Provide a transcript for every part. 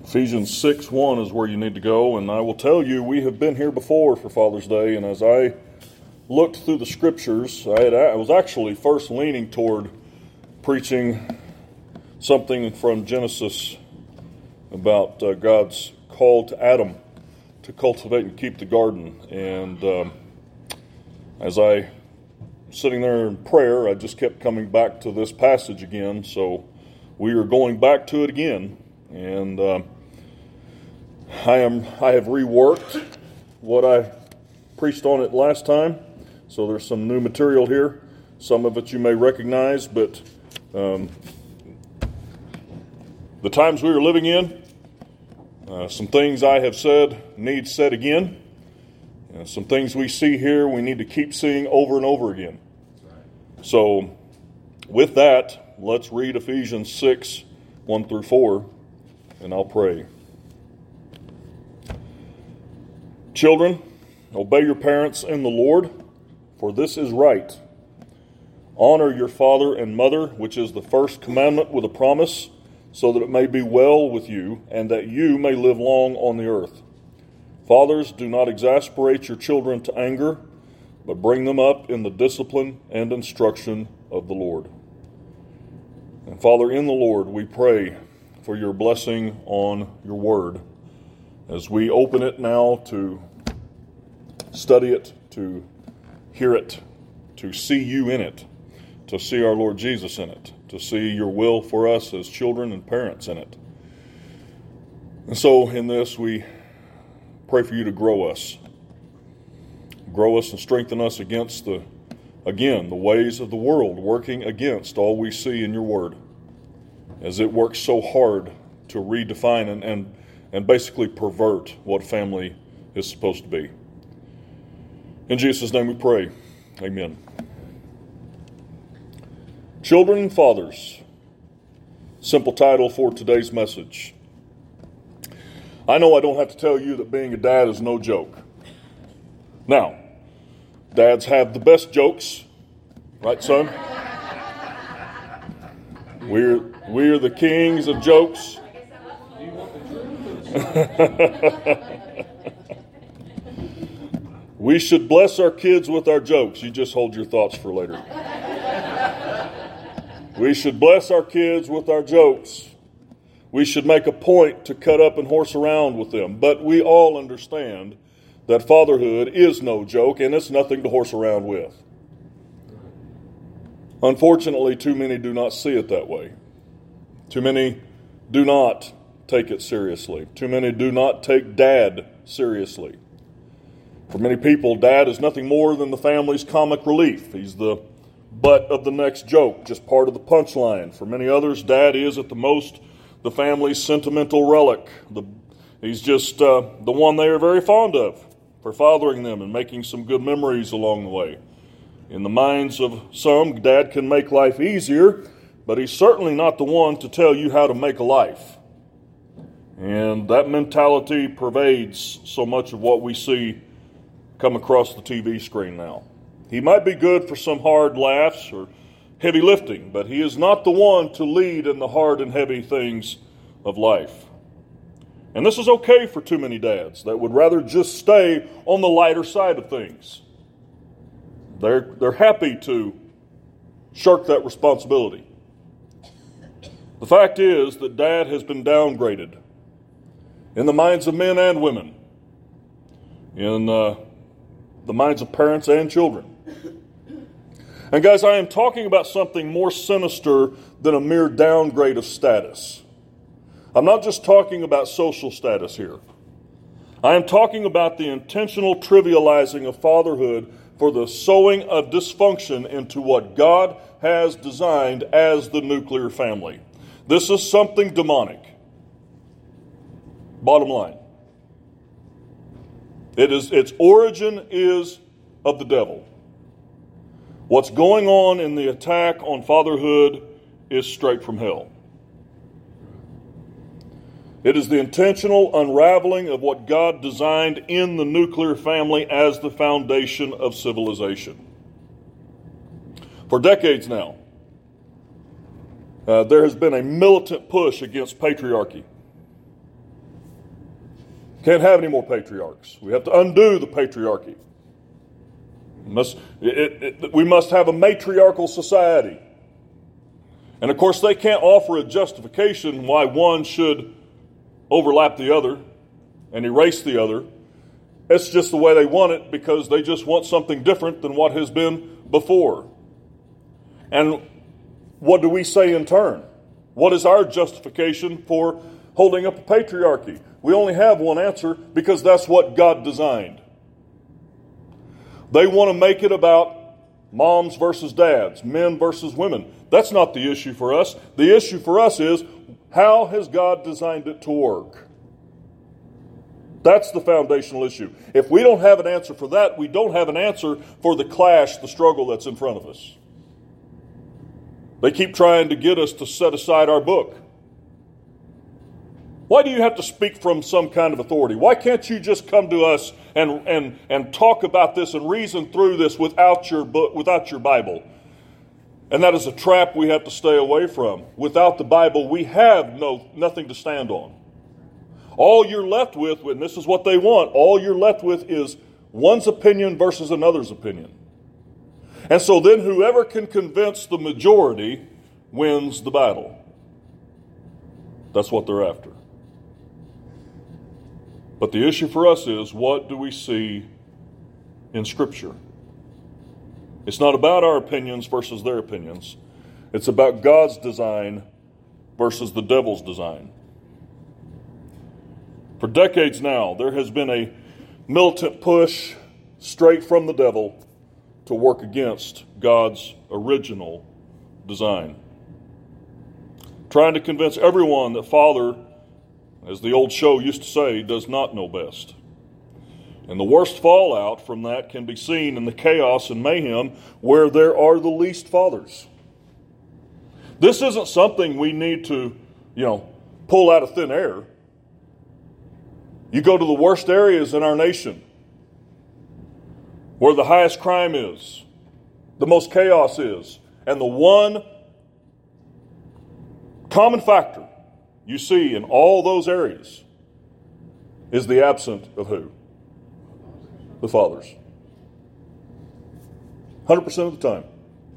Ephesians 6:1 is where you need to go, and I will tell you, we have been here before for Father's Day, and as I looked through the scriptures, I was actually first leaning toward preaching something from Genesis about God's call to Adam to cultivate and keep the garden, and as I sitting there in prayer, I just kept coming back to this passage again, so we are going back to it again, and I have reworked what I preached on it last time, so there's some new material here. Some of it you may recognize, but the times we are living in, some things I have said need said again. Some things we see here we need to keep seeing over and over again. So with that, let's read Ephesians 6:1 through 4, and I'll pray. Children, obey your parents in the Lord, for this is right. Honor your father and mother, which is the first commandment with a promise, so that it may be well with you, and that you may live long on the earth. Fathers, do not exasperate your children to anger, but bring them up in the discipline and instruction of the Lord. And Father, in the Lord, we pray for your blessing on your word as we open it now to study it, to hear it, to see you in it, to see our Lord Jesus in it, to see your will for us as children and parents in it. And so in this, we pray for you to grow us and strengthen us against the ways of the world, working against all we see in your word, as it works so hard to redefine and basically pervert what family is supposed to be. In Jesus' name we pray. Amen. Children and fathers. Simple title for today's message. I know I don't have to tell you that being a dad is no joke. Now, dads have the best jokes, right, son? We're the kings of jokes. We should bless our kids with our jokes. You just hold your thoughts for later. We should bless our kids with our jokes. We should make a point to cut up and horse around with them. But we all understand that fatherhood is no joke, and it's nothing to horse around with. Unfortunately, too many do not see it that way. Too many do not take it seriously. Too many do not take dad seriously. For many people, dad is nothing more than the family's comic relief. He's the butt of the next joke, just part of the punchline. For many others, dad is at the most the family's sentimental relic. He's just the one they are very fond of for fathering them and making some good memories along the way. In the minds of some, dad can make life easier, but he's certainly not the one to tell you how to make a life. And that mentality pervades so much of what we see come across the TV screen now. He might be good for some hard laughs or heavy lifting, but he is not the one to lead in the hard and heavy things of life. And this is okay for too many dads that would rather just stay on the lighter side of things. They're happy to shirk that responsibility. The fact is that dad has been downgraded in the minds of men and women, in the minds of parents and children. And guys, I am talking about something more sinister than a mere downgrade of status. I'm not just talking about social status here. I am talking about the intentional trivializing of fatherhood for the sowing of dysfunction into what God has designed as the nuclear family. This is something demonic. Bottom line. Its origin is of the devil. What's going on in the attack on fatherhood is straight from hell. It is the intentional unraveling of what God designed in the nuclear family as the foundation of civilization. For decades now, there has been a militant push against patriarchy. Can't have any more patriarchs. We have to undo the patriarchy. We must have a matriarchal society. And of course, they can't offer a justification why one should overlap the other and erase the other. It's just the way they want it, because they just want something different than what has been before. And what do we say in turn? What is our justification for holding up a patriarchy? We only have one answer, because that's what God designed. They want to make it about moms versus dads, men versus women. That's not the issue for us. The issue for us is, how has God designed it to work? That's the foundational issue. If we don't have an answer for that, we don't have an answer for the clash, the struggle that's in front of us. They keep trying to get us to set aside our book. Why do you have to speak from some kind of authority? Why can't you just come to us and talk about this and reason through this without your book, without your Bible? And that is a trap we have to stay away from. Without the Bible, we have nothing to stand on. All you're left with, and this is what they want, all you're left with is one's opinion versus another's opinion. And so then whoever can convince the majority wins the battle. That's what they're after. But the issue for us is, what do we see in Scripture? It's not about our opinions versus their opinions. It's about God's design versus the devil's design. For decades now, there has been a militant push straight from the devil to work against God's original design. Trying to convince everyone that Father, as the old show used to say, does not know best. And the worst fallout from that can be seen in the chaos and mayhem where there are the least fathers. This isn't something we need to, pull out of thin air. You go to the worst areas in our nation, where the highest crime is, the most chaos is, and the one common factor you see in all those areas is the absence of who? The fathers. 100% of the time.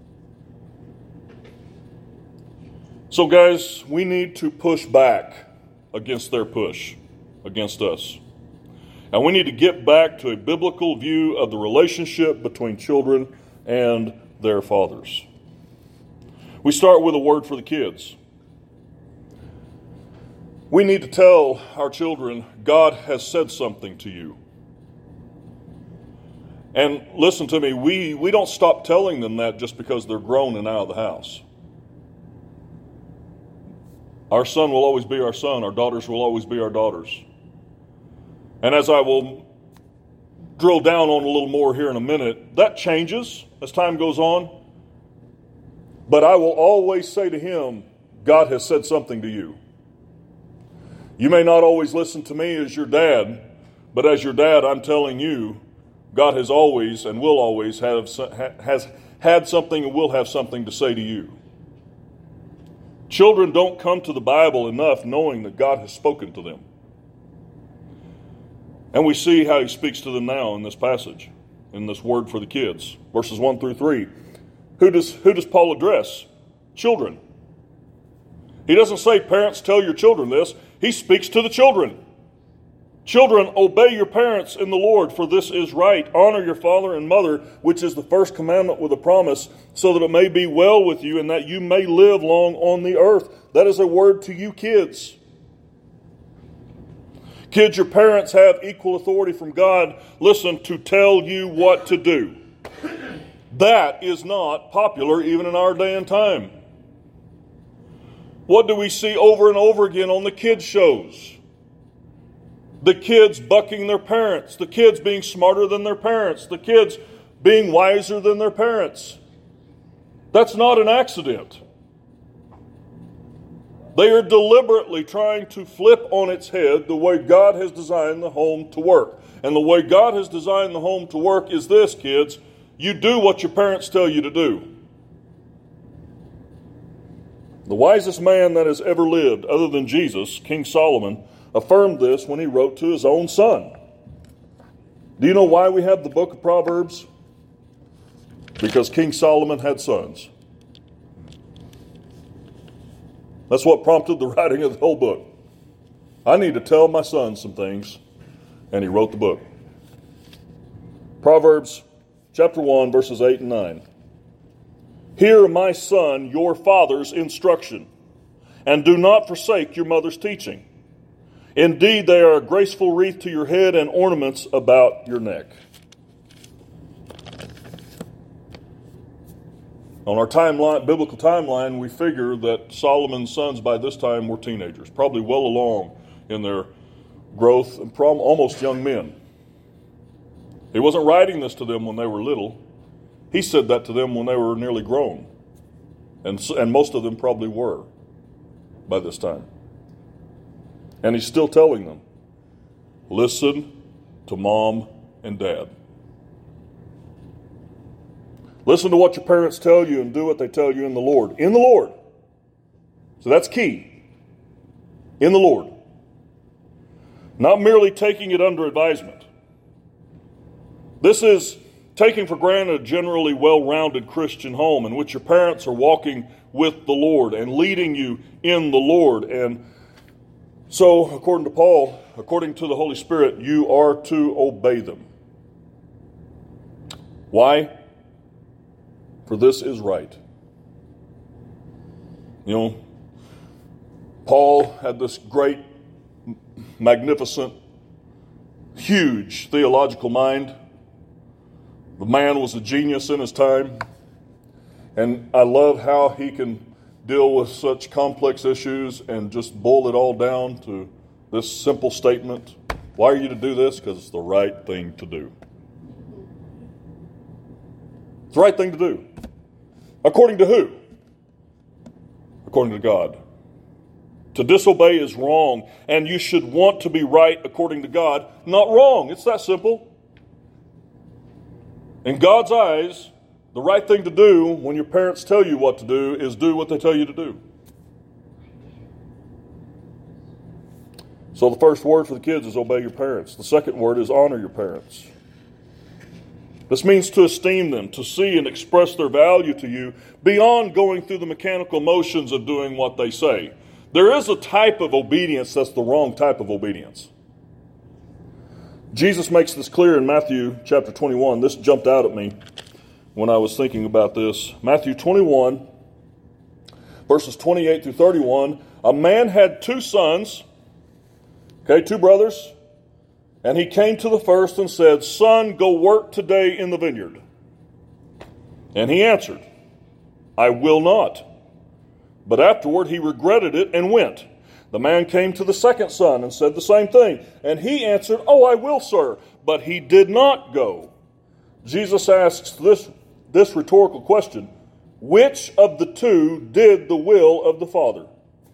So guys, we need to push back against their push against us. And we need to get back to a biblical view of the relationship between children and their fathers. We start with a word for the kids. We need to tell our children, God has said something to you. And listen to me, we don't stop telling them that just because they're grown and out of the house. Our son will always be our son. Our daughters will always be our daughters. And as I will drill down on a little more here in a minute, that changes as time goes on. But I will always say to him, God has said something to you. You may not always listen to me as your dad, but as your dad, I'm telling you, God has always and will always has had something and will have something to say to you. Children don't come to the Bible enough knowing that God has spoken to them. And we see how he speaks to them now in this passage, in this word for the kids, verses 1 through 3. Who does Paul address? Children. He doesn't say, parents, tell your children this. He speaks to the children. Children, obey your parents in the Lord, for this is right. Honor your father and mother, which is the first commandment with a promise, so that it may be well with you and that you may live long on the earth. That is a word to you kids. Kids, your parents have equal authority from God, listen, to tell you what to do. That is not popular even in our day and time. What do we see over and over again on the kids' shows? The kids bucking their parents, the kids being smarter than their parents, the kids being wiser than their parents. That's not an accident. They are deliberately trying to flip on its head the way God has designed the home to work. And the way God has designed the home to work is this, kids. You do what your parents tell you to do. The wisest man that has ever lived, other than Jesus, King Solomon, affirmed this when he wrote to his own son. Do you know why we have the book of Proverbs? Because King Solomon had sons. That's what prompted the writing of the whole book. I need to tell my son some things, and he wrote the book. Proverbs chapter 1, verses 8 and 9. Hear, my son, your father's instruction, and do not forsake your mother's teaching. Indeed, they are a graceful wreath to your head and ornaments about your neck. On our timeline, biblical timeline, we figure that Solomon's sons by this time were teenagers, probably well along in their growth and almost young men. He wasn't writing this to them when they were little. He said that to them when they were nearly grown. And most of them probably were by this time. And he's still telling them, listen to mom and dad. Listen to what your parents tell you and do what they tell you in the Lord. In the Lord. So that's key. In the Lord. Not merely taking it under advisement. This is taking for granted a generally well-rounded Christian home in which your parents are walking with the Lord and leading you in the Lord. And so, according to Paul, according to the Holy Spirit, you are to obey them. Why? For this is right. You know, Paul had this great, magnificent, huge theological mind. The man was a genius in his time. And I love how he can deal with such complex issues and just boil it all down to this simple statement. Why are you to do this? Because it's the right thing to do. It's the right thing to do. According to who? According to God. To disobey is wrong, and you should want to be right according to God, not wrong. It's that simple. In God's eyes, the right thing to do when your parents tell you what to do is do what they tell you to do. So the first word for the kids is obey your parents. The second word is honor your parents. This means to esteem them, to see and express their value to you beyond going through the mechanical motions of doing what they say. There is a type of obedience that's the wrong type of obedience. Jesus makes this clear in Matthew chapter 21. This jumped out at me when I was thinking about this. Matthew 21, verses 28 through 31. A man had two sons, two brothers. And he came to the first and said, Son, go work today in the vineyard. And he answered, I will not. But afterward he regretted it and went. The man came to the second son and said the same thing. And he answered, Oh, I will, sir. But he did not go. Jesus asks this rhetorical question, which of the two did the will of the Father?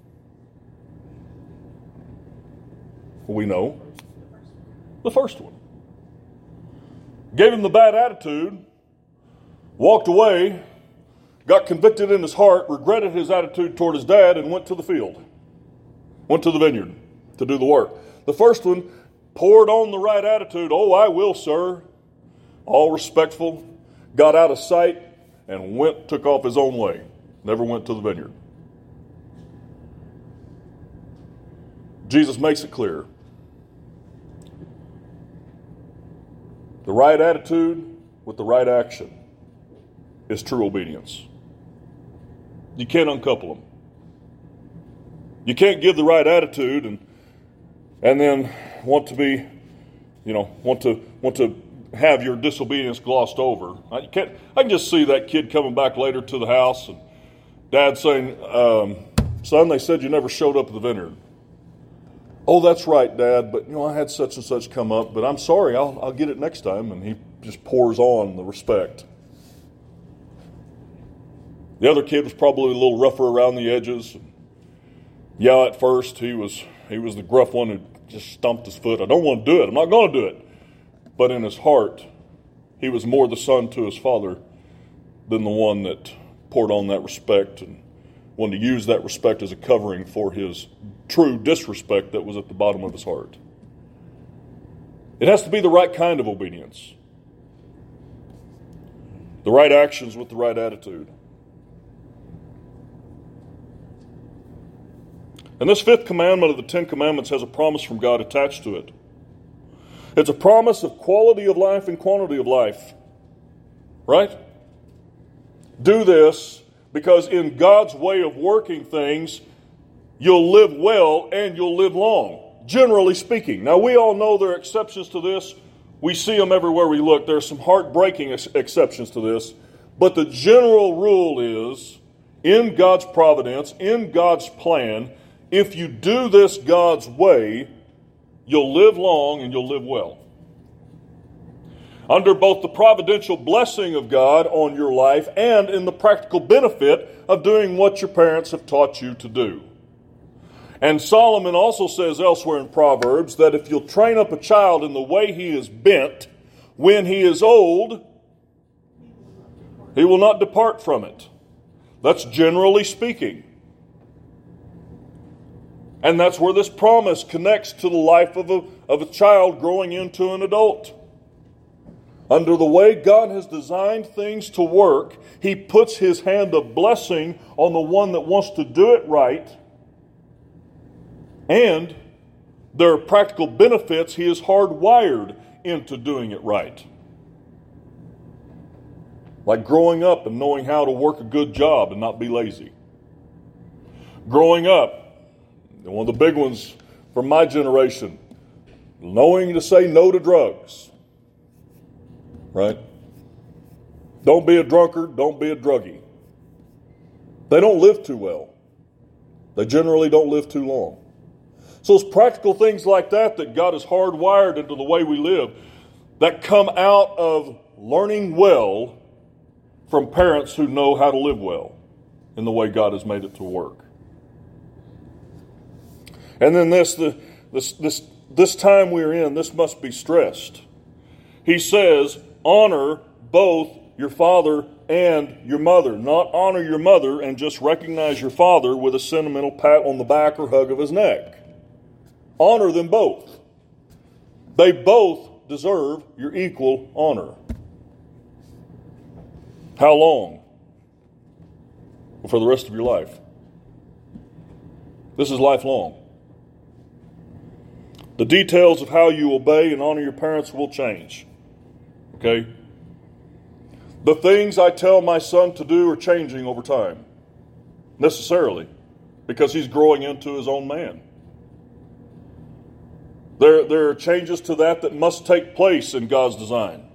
We know. The first one. Gave him the bad attitude, walked away, got convicted in his heart, regretted his attitude toward his dad, and went to the field. Went to the vineyard to do the work. The first one poured on the right attitude. Oh, I will, sir. All respectful, got out of sight, and took off his own way. Never went to the vineyard. Jesus makes it clear. The right attitude with the right action is true obedience. You can't uncouple them. You can't give the right attitude and then want to be, want to have your disobedience glossed over. I can just see that kid coming back later to the house and dad saying, son, they said you never showed up at the vineyard. Oh, that's right, Dad, but I had such and such come up, but I'm sorry, I'll get it next time. And he just pours on the respect. The other kid was probably a little rougher around the edges. Yeah, at first he was the gruff one who just stomped his foot. I don't want to do it. I'm not going to do it. But in his heart, he was more the son to his father than the one that poured on that respect and one to use that respect as a covering for his true disrespect that was at the bottom of his heart. It has to be the right kind of obedience. The right actions with the right attitude. And this fifth commandment of the Ten Commandments has a promise from God attached to it. It's a promise of quality of life and quantity of life. Right? Do this because in God's way of working things, you'll live well and you'll live long, generally speaking. Now, we all know there are exceptions to this. We see them everywhere we look. There are some heartbreaking exceptions to this. But the general rule is, in God's providence, in God's plan, if you do this God's way, you'll live long and you'll live well. Under both the providential blessing of God on your life and in the practical benefit of doing what your parents have taught you to do. And Solomon also says elsewhere in Proverbs that if you'll train up a child in the way he is bent, when he is old, he will not depart from it. That's generally speaking. And that's where this promise connects to the life of a child growing into an adult. Under the way God has designed things to work, He puts His hand of blessing on the one that wants to do it right. And there are practical benefits He is hardwired into doing it right. Like growing up and knowing how to work a good job and not be lazy. Growing up, one of the big ones from my generation, knowing to say no to drugs. Right? Don't be a drunkard, don't be a druggie. They don't live too well. They generally don't live too long. So it's practical things like that that God has hardwired into the way we live that come out of learning well from parents who know how to live well in the way God has made it to work. And then this time we're in, this must be stressed. He says, honor both your father and your mother. Not honor your mother and just recognize your father with a sentimental pat on the back or hug of his neck. Honor them both. They both deserve your equal honor. How long? Well, for the rest of your life. This is lifelong. The details of how you obey and honor your parents will change. Okay? The things I tell my son to do are changing over time. Necessarily. Because he's growing into his own man. There are changes to that must take place in God's design.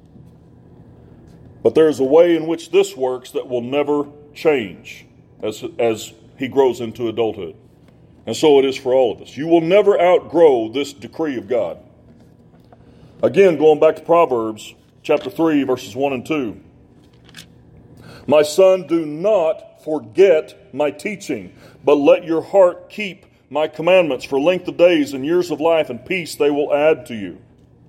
But there's a way in which this works that will never change as he grows into adulthood. And so it is for all of us. You will never outgrow this decree of God. Again, going back to Proverbs chapter 3, verses 1 and 2. My son, do not forget my teaching, but let your heart keep my commandments. For length of days and years of life and peace they will add to you.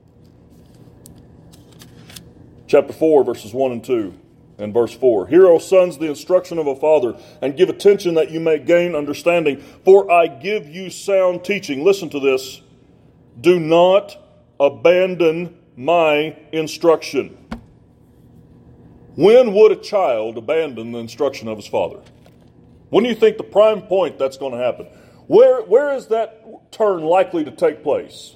Chapter 4, verses 1 and 2. And verse 4, hear, O sons, the instruction of a father, and give attention that you may gain understanding. For I give you sound teaching. Listen to this. Do not abandon my instruction. When would a child abandon the instruction of his father? When do you think the prime point that's going to happen? Where is that turn likely to take place?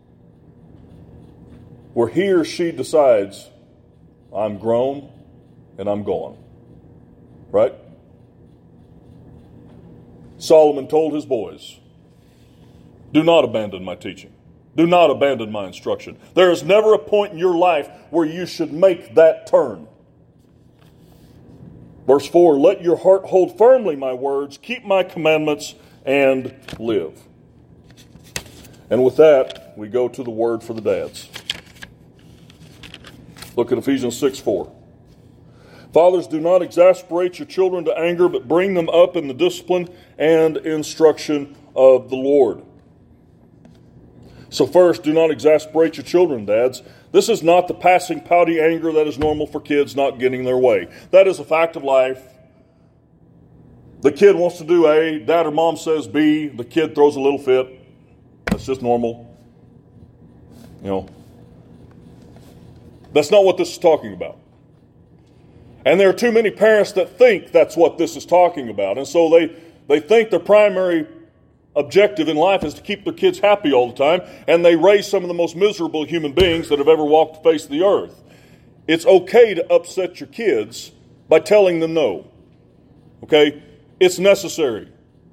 Where he or she decides, I'm grown and I'm gone. Right? Solomon told his boys, do not abandon my teaching. Do not abandon my instruction. There is never a point in your life where you should make that turn. Verse 4, let your heart hold firmly my words, keep my commandments, and live. And with that, we go to the word for the dads. Look at Ephesians 6:4. Fathers, do not exasperate your children to anger, but bring them up in the discipline and instruction of the Lord. So first, do not exasperate your children, dads. This is not the passing pouty anger that is normal for kids not getting their way. That is a fact of life. The kid wants to do A, dad or mom says B, the kid throws a little fit. That's just normal. That's not what this is talking about. And there are too many parents that think that's what this is talking about. And so they think their primary objective in life is to keep their kids happy all the time, and they raise some of the most miserable human beings that have ever walked the face of the earth. It's okay to upset your kids by telling them no. Okay? It's necessary.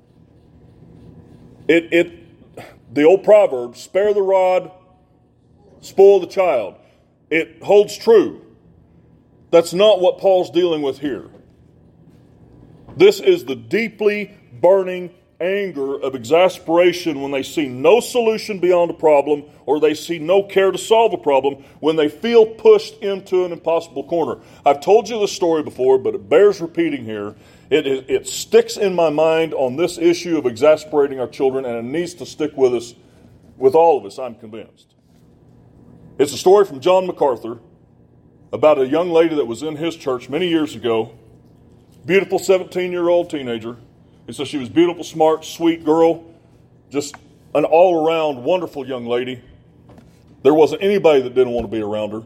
The old proverb, spare the rod, spoil the child. It holds true. That's not what Paul's dealing with here. This is the deeply burning anger of exasperation when they see no solution beyond a problem, or they see no care to solve a problem, when they feel pushed into an impossible corner. I've told you this story before, but it bears repeating here. It sticks in my mind on this issue of exasperating our children, and it needs to stick with us, with all of us, I'm convinced. It's a story from John MacArthur about a young lady that was in his church many years ago, beautiful 17-year-old teenager. He says she was beautiful, smart, sweet girl, just an all-around wonderful young lady. There wasn't anybody that didn't want to be around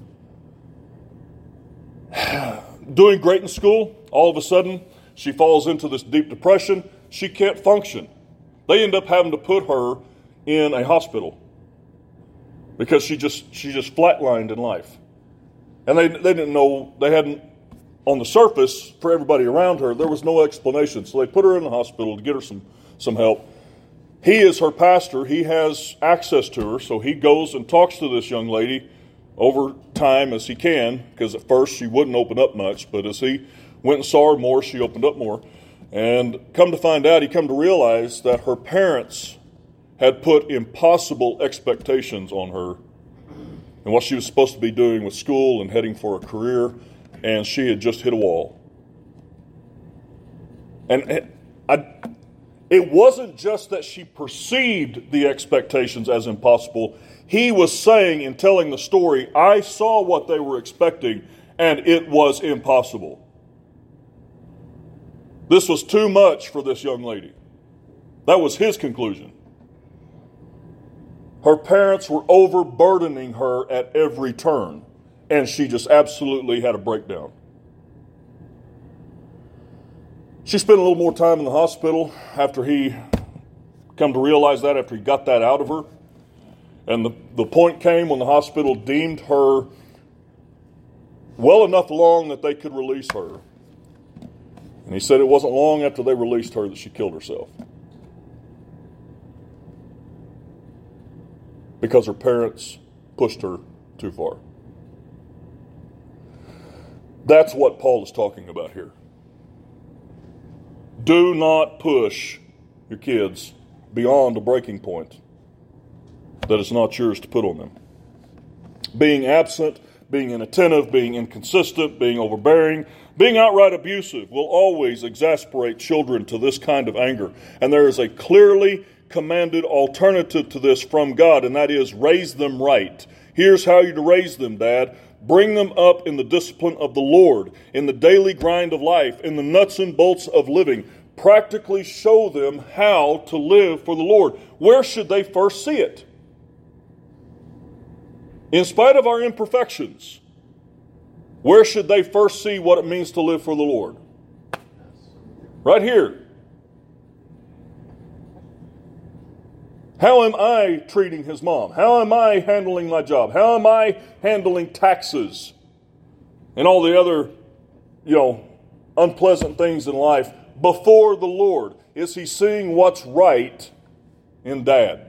her. Doing great in school, all of a sudden, she falls into this deep depression. She can't function. They end up having to put her in a hospital because she just flatlined in life. And they didn't know, they hadn't, on the surface, for everybody around her, there was no explanation. So they put her in the hospital to get her some help. He is her pastor. He has access to her, so he goes and talks to this young lady over time as he can, because at first she wouldn't open up much, but as he went and saw her more, she opened up more. And come to find out, he come to realize that her parents had put impossible expectations on her and what she was supposed to be doing with school and heading for a career, and she had just hit a wall. And it wasn't just that she perceived the expectations as impossible. He was saying in telling the story, I saw what they were expecting, and it was impossible. This was too much for this young lady. That was his conclusion. Her parents were overburdening her at every turn, and she just absolutely had a breakdown. She spent a little more time in the hospital after he come to realize that, after he got that out of her. And the point came when the hospital deemed her well enough along that they could release her. And he said it wasn't long after they released her that she killed herself. Because her parents pushed her too far. That's what Paul is talking about here. Do not push your kids beyond a breaking point that is not yours to put on them. Being absent, being inattentive, being inconsistent, being overbearing, being outright abusive will always exasperate children to this kind of anger. And there is a clearly commanded alternative to this from God, and that is raise them right. Here's how you're to raise them, Dad. Bring them up in the discipline of the Lord, in the daily grind of life, in the nuts and bolts of living. Practically show them how to live for the Lord. Where should they first see it? In spite of our imperfections, where should they first see what it means to live for the Lord? Right here. How am I treating his mom? How am I handling my job? How am I handling taxes? And all the other, unpleasant things in life before the Lord. Is he seeing what's right in Dad?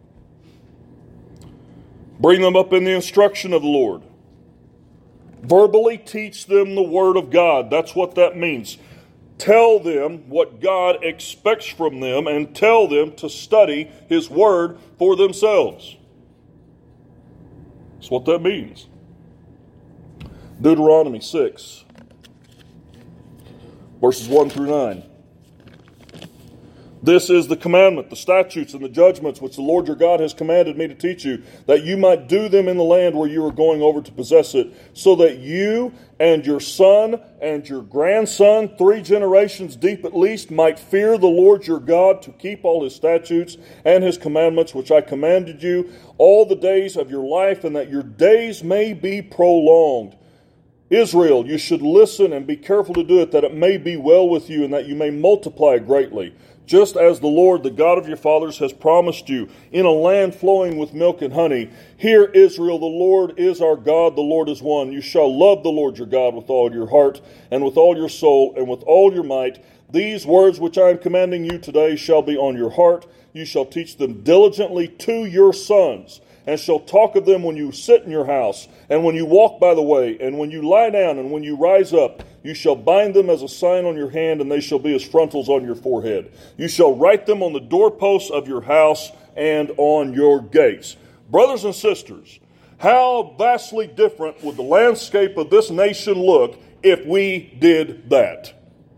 Bring them up in the instruction of the Lord. Verbally teach them the Word of God. That's what that means. Tell them what God expects from them and tell them to study His Word for themselves. That's what that means. Deuteronomy 6, verses 1 through 9. This is the commandment, the statutes, and the judgments which the Lord your God has commanded me to teach you, that you might do them in the land where you are going over to possess it, so that you and your son and your grandson, 3 generations deep at least, might fear the Lord your God, to keep all his statutes and his commandments which I commanded you all the days of your life, and that your days may be prolonged. Israel, you should listen and be careful to do it, that it may be well with you, and that you may multiply greatly, just as the Lord, the God of your fathers, has promised you, in a land flowing with milk and honey. Hear, Israel, the Lord is our God, the Lord is one. You shall love the Lord your God with all your heart, and with all your soul, and with all your might. These words which I am commanding you today shall be on your heart. You shall teach them diligently to your sons, and shall talk of them when you sit in your house, and when you walk by the way, and when you lie down, and when you rise up. You shall bind them as a sign on your hand, and they shall be as frontals on your forehead. You shall write them on the doorposts of your house and on your gates. Brothers and sisters, how vastly different would the landscape of this nation look if we did that?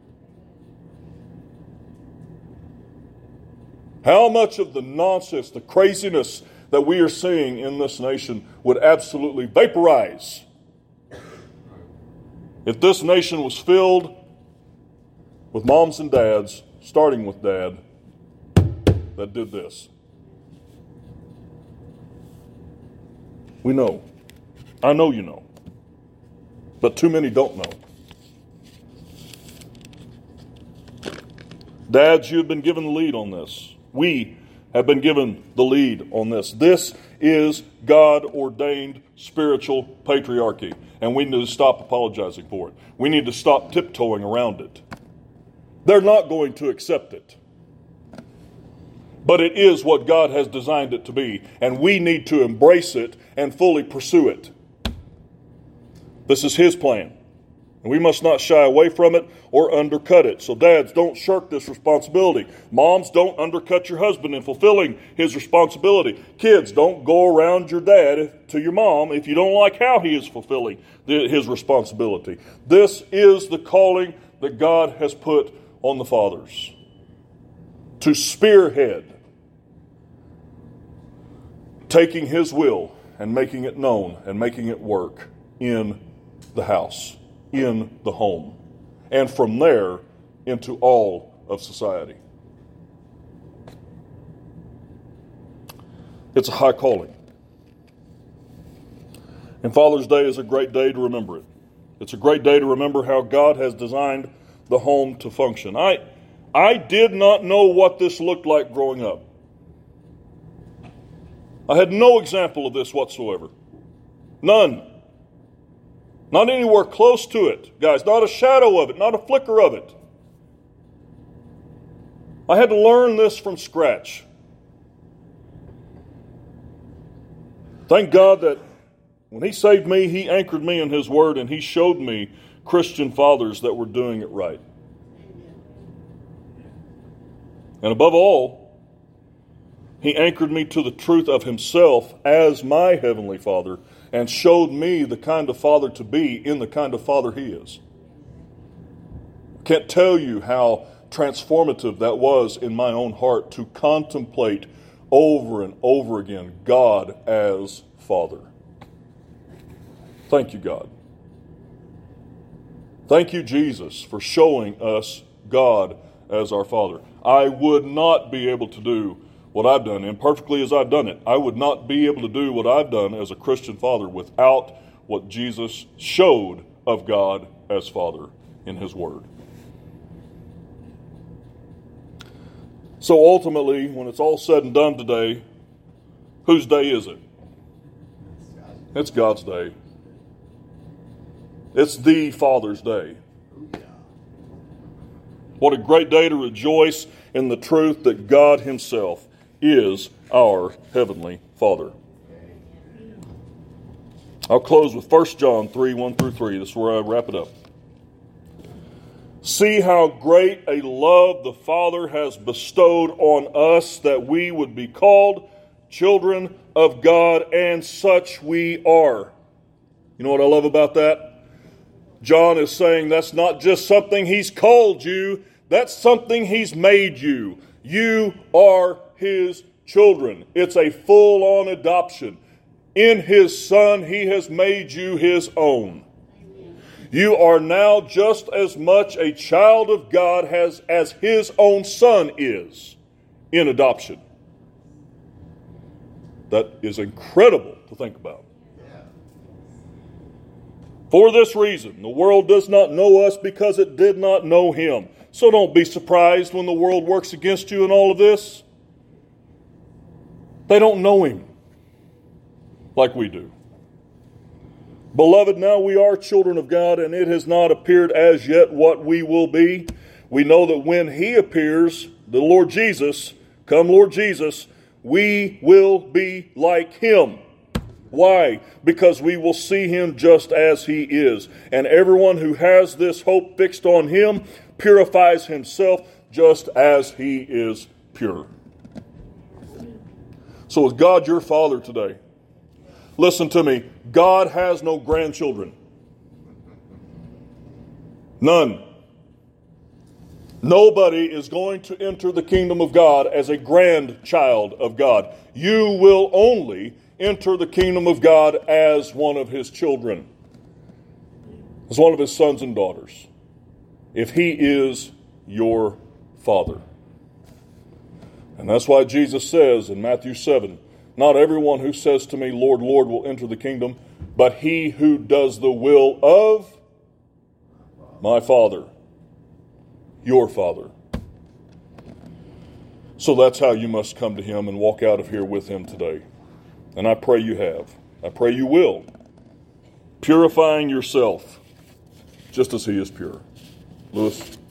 How much of the nonsense, the craziness that we are seeing in this nation would absolutely vaporize if this nation was filled with moms and dads, starting with dad, that did this. We know. I know you know. But too many don't know. Dads, you have been given the lead on this. We have been given the lead on this. This is God-ordained spiritual patriarchy, and we need to stop apologizing for it. We need to stop tiptoeing around it. They're not going to accept it. But it is what God has designed it to be, and we need to embrace it and fully pursue it. This is His plan, and we must not shy away from it or undercut it. So dads, don't shirk this responsibility. Moms, don't undercut your husband in fulfilling his responsibility. Kids, don't go around your dad to your mom if you don't like how he is fulfilling his responsibility. This is the calling that God has put on the fathers, to spearhead taking His will and making it known and making it work in the house, in the home, and from there into all of society. It's a high calling. And Father's Day is a great day to remember it. It's a great day to remember how God has designed the home to function. I did not know what this looked like growing up. I had no example of this whatsoever. None. Not anywhere close to it, guys. Not a shadow of it, not a flicker of it. I had to learn this from scratch. Thank God that when He saved me, He anchored me in His Word, and He showed me Christian fathers that were doing it right. And above all, He anchored me to the truth of Himself as my Heavenly Father, and showed me the kind of father to be in the kind of father He is. I can't tell you how transformative that was in my own heart to contemplate over and over again God as Father. Thank you, God. Thank you, Jesus, for showing us God as our Father. I would not be able to do what I've done, imperfectly as I've done it. I would not be able to do what I've done as a Christian father without what Jesus showed of God as Father in His Word. So ultimately, when it's all said and done today, whose day is it? It's God's day. It's the Father's Day. What a great day to rejoice in the truth that God Himself is our Heavenly Father. I'll close with 1 John 3, 1 through 3. This is where I wrap it up. See how great a love the Father has bestowed on us, that we would be called children of God, and such we are. You know what I love about that? John is saying that's not just something He's called you, that's something He's made you. You are His children. It's a full-on adoption. In His Son, He has made you His own. You are now just as much a child of God as His own Son is in adoption. That is incredible to think about. For this reason, the world does not know us because it did not know Him. So don't be surprised when the world works against you in all of this. They don't know Him like we do. Beloved, now we are children of God, and it has not appeared as yet what we will be. We know that when He appears, the Lord Jesus, come Lord Jesus, we will be like Him. Why? Because we will see Him just as He is. And everyone who has this hope fixed on Him purifies himself just as He is pure. So is God your Father today? Listen to me. God has no grandchildren. None. Nobody is going to enter the kingdom of God as a grandchild of God. You will only enter the kingdom of God as one of His children, as one of His sons and daughters, if He is your Father. And that's why Jesus says in Matthew 7, not everyone who says to me, Lord, Lord, will enter the kingdom, but he who does the will of my Father, your Father. So that's how you must come to Him and walk out of here with Him today. And I pray you have. I pray you will. Purifying yourself just as He is pure. Lewis.